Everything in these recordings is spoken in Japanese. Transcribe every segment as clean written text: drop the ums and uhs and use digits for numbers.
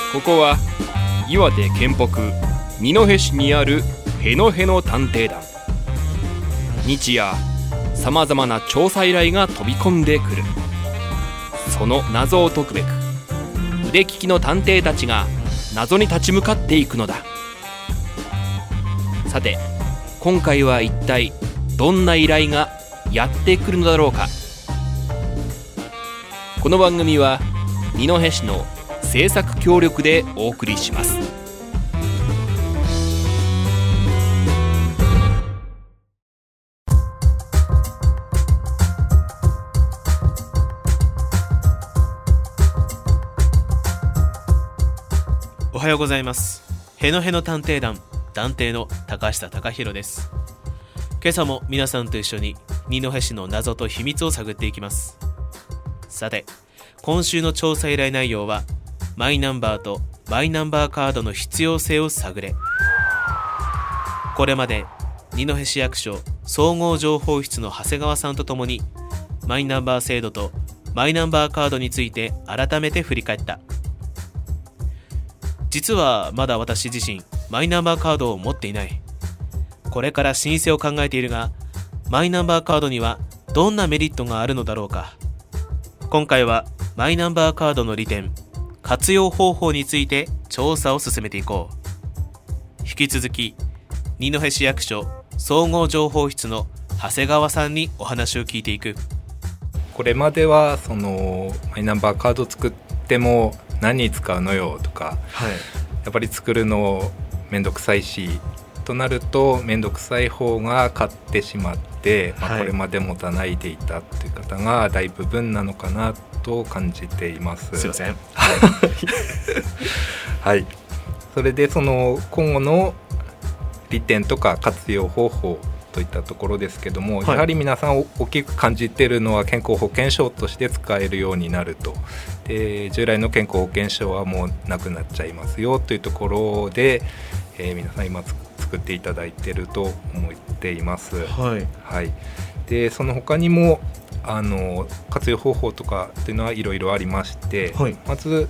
ここは岩手県北二戸市にあるへのへの探偵団。日夜さまざまな調査依頼が飛び込んでくる。その謎を解くべく腕利きの探偵たちが謎に立ち向かっていくのだ。さて今回は一体どんな依頼がやってくるのだろうか。この番組は二戸市の制作協力でお送りします。 おはようございます。へのへの探偵団探偵の高下隆弘です。今朝も皆さんと一緒に二戸市の謎と秘密を探っていきます。さて今週の調査依頼内容はマイナンバーとマイナンバーカードの必要性を探れ。これまで二戸市役所総合情報室の長谷川さんとともにマイナンバー制度とマイナンバーカードについて改めて振り返った。実はまだ私自身マイナンバーカードを持っていない。これから申請を考えているが、マイナンバーカードにはどんなメリットがあるのだろうか。今回はマイナンバーカードの利点、活用方法について調査を進めていこう。引き続き二戸市役所総合情報室の長谷川さんにお話を聞いていく。 これまではそのマイナンバーカード作っても何に使うのよとか、やっぱり作るのめんどくさいしとなるとめんどくさい方が勝ってしまって、これまで持たないでいたという方が大部分なのかなと感じています。 すいませんはい、それでその今後の利点とか活用方法といったところですけども、やはり皆さん大きく感じているのは健康保険証として使えるようになると。で従来の健康保険証はもうなくなっちゃいますよというところで、皆さん今作っていただいていると思っています。でその他にも活用方法とかっていうのはいろいろありまして、まず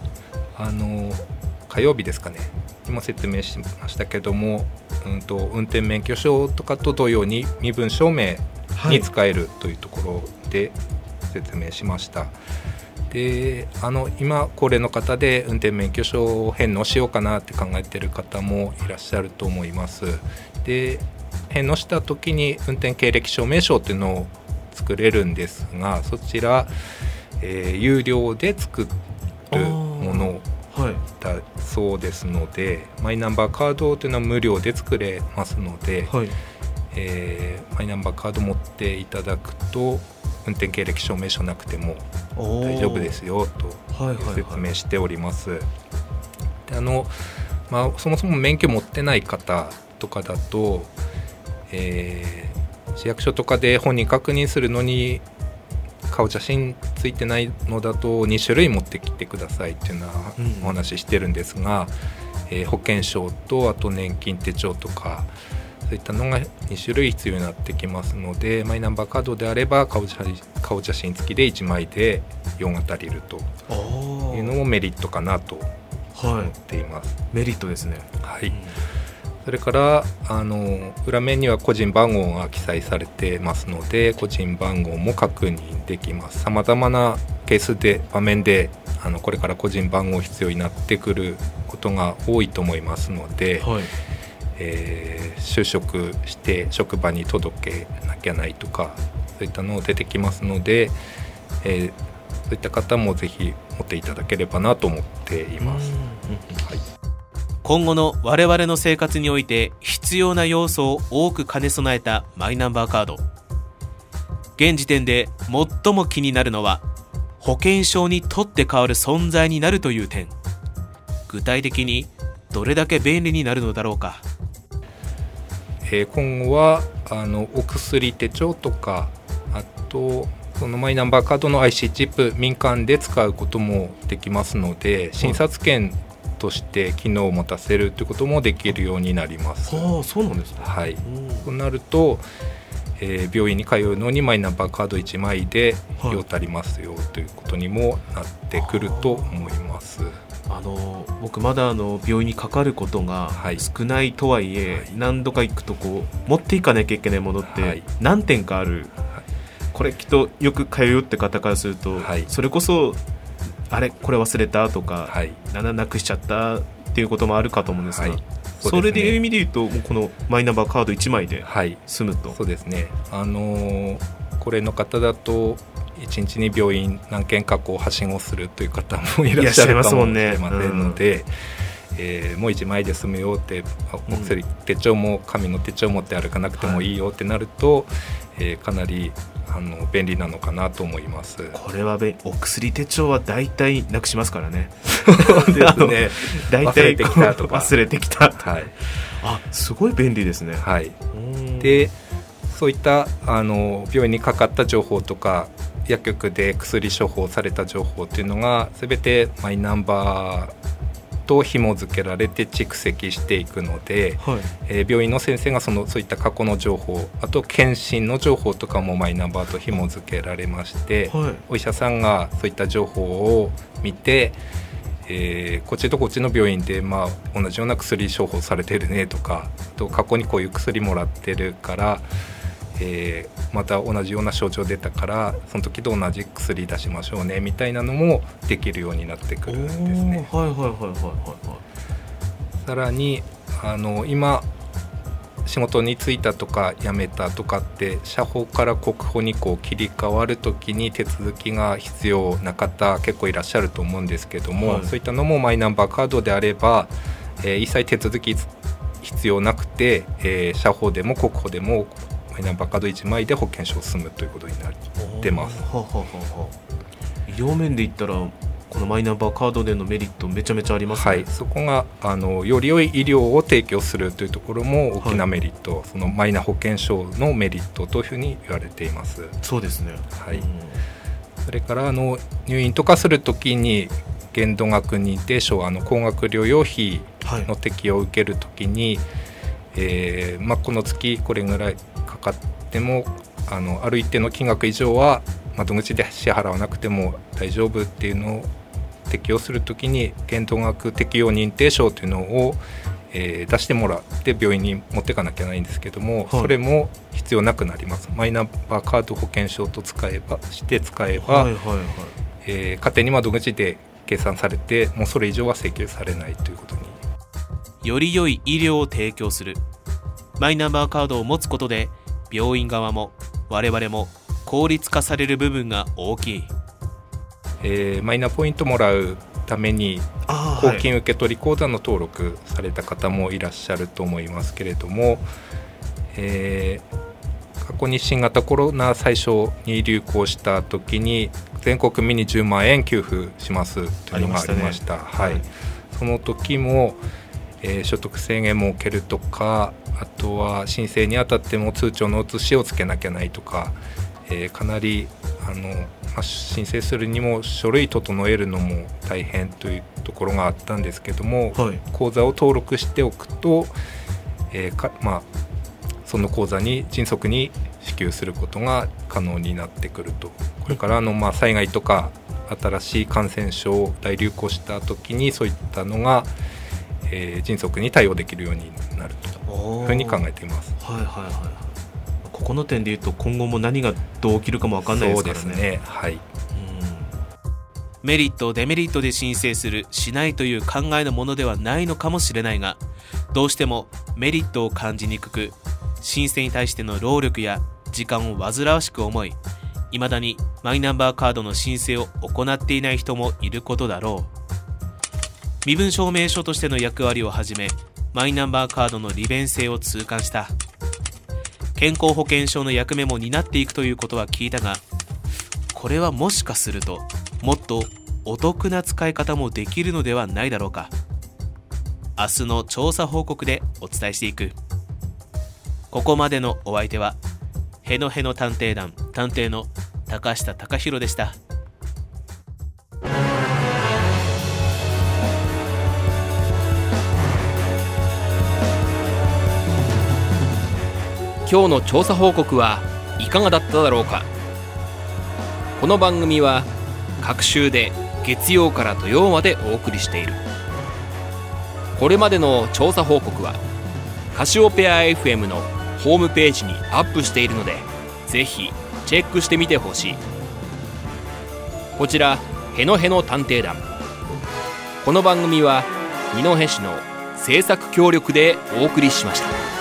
火曜日ですかね、今説明しましたけども、運転免許証とかと同様に身分証明に使えるというところで説明しました。で今高齢の方で運転免許証を返納しようかなって考えている方もいらっしゃると思います。で返納した時に運転経歴証明書っていうのを作れるんですが、そちら、有料で作るものだそうですので、マイナンバーカードというのは無料で作れますので、マイナンバーカード持っていただくと運転経歴証明書なくても大丈夫ですよと説明しております。でそもそも免許持ってない方とかだと、市役所とかで本人確認するのに顔写真ついてないのだと2種類持ってきてくださいっていうのはお話ししてるんですが、保険証とあと年金手帳とかそういったのが2種類必要になってきますので、マイナンバーカードであれば顔写真付きで1枚で用が足りるというのもメリットかなと思っています。 メリットですね。 それから裏面には個人番号が記載されてますので、個人番号も確認できます。さまざまなケースで場面でこれから個人番号必要になってくることが多いと思いますので、就職して職場に届けなきゃないとかそういったの出てきますので、そういった方もぜひ持っていただければなと思っています。 今後の我々の生活において必要な要素を多く兼ね備えたマイナンバーカード。現時点で最も気になるのは保険証に取って代わる存在になるという点。具体的にどれだけ便利になるのだろうか。 今後はお薬手帳とか、あとそのマイナンバーカードの IC チップ民間で使うこともできますので、診察券として機能を持たせるということもできるようになります。 そうなんですね。 となると、病院に通うのにマイナンバーカード1枚で用足りますよということにもなってくると思います。 僕まだ病院にかかることが少ないとはいえ、何度か行くと持っていかなきゃいけないものって何点かある、これきっとよく通うって方からすると、それこそあれこれ忘れたとか、なくしちゃったっていうこともあるかと思うんですが、それでいう意味で言うとこのマイナンバーカード1枚で済むと、 そうですね、これの方だと1日に病院何件かはしごするという方もいらっしゃるかもしれませんので、もう1枚で済むよって、手帳も紙の手帳持って歩かなくてもいいよってなると、かなり便利なのかなと思います。 これはお薬手帳は大体なくしますからね。 ですね大体忘れてきたとか忘れてきた、すごい便利ですね。 でそういった病院にかかった情報とか薬局で薬処方された情報というのが全てマイナンバーと紐付けられて蓄積していくので、病院の先生がそういった過去の情報、あと検診の情報とかもマイナンバーと紐付けられまして、お医者さんがそういった情報を見て、こっちとこっちの病院で、同じような薬処方されてるねとか、あと過去にこういう薬もらってるから、また同じような症状出たからその時と同じ薬出しましょうねみたいなのもできるようになってくるんですね。さらに今仕事に就いたとか辞めたとかって社保から国保に切り替わる時に手続きが必要な方結構いらっしゃると思うんですけども、そういったのもマイナンバーカードであれば、一切手続き必要なくて、社保でも国保でもマイナンバーカード1枚で保険証を済むということになってます。 医療面で言ったらこのマイナンバーカードでのメリットめちゃめちゃありますね。 そこがより良い医療を提供するというところも大きなメリット、そのマイナ保険証のメリットというふうに言われています。 そうですね。 それから入院とかするときに限度額認定証高額療養費の適用を受けるときに、この月これぐらいかかってもある一定の金額以上は窓口で支払わなくても大丈夫っていうのを適用するときに限度額適用認定証というのを、出してもらって病院に持っていかなきゃないんですけども、それも必要なくなります。マイナンバーカード保険証と使えば勝手に窓口で計算されてもうそれ以上は請求されないということに。 より良い医療を提供するマイナンバーカードを持つことで病院側も我々も効率化される部分が大きい。 マイナポイントもらうために公金受取口座の登録された方もいらっしゃると思いますけれども、過去に新型コロナ最初に流行した時に全国民に10万円給付しますというのがありました。その時も所得制限設けるとか、あとは申請にあたっても通帳の写しをつけなきゃないとか、かなり申請するにも書類整えるのも大変というところがあったんですけども、口座を登録しておくと、その口座に迅速に支給することが可能になってくると。これから災害とか新しい感染症大流行した時にそういったのが迅速に対応できるようになるというふうに考えています。 ここの点でいうと今後も何がどう起きるかも分かんないですからね。 そうですね。 メリットデメリットで申請するしないという考えのものではないのかもしれないが、どうしてもメリットを感じにくく、申請に対しての労力や時間を煩わしく思い、未だにマイナンバーカードの申請を行っていない人もいることだろう。身分証明書としての役割をはじめ、マイナンバーカードの利便性を痛感した。健康保険証の役目も担っていくということは聞いたが、これはもしかするともっとお得な使い方もできるのではないだろうか。明日の調査報告でお伝えしていく。ここまでのお相手はへのへの探偵団探偵の高下隆弘でした。 今日の調査報告はいかがだっただろうか。この番組は各週で月曜から土曜までお送りしている。これまでの調査報告はカシオペア FM のホームページにアップしているので、ぜひチェックしてみてほしい。こちらへのへの探偵団、この番組は二戸市の制作協力でお送りしました。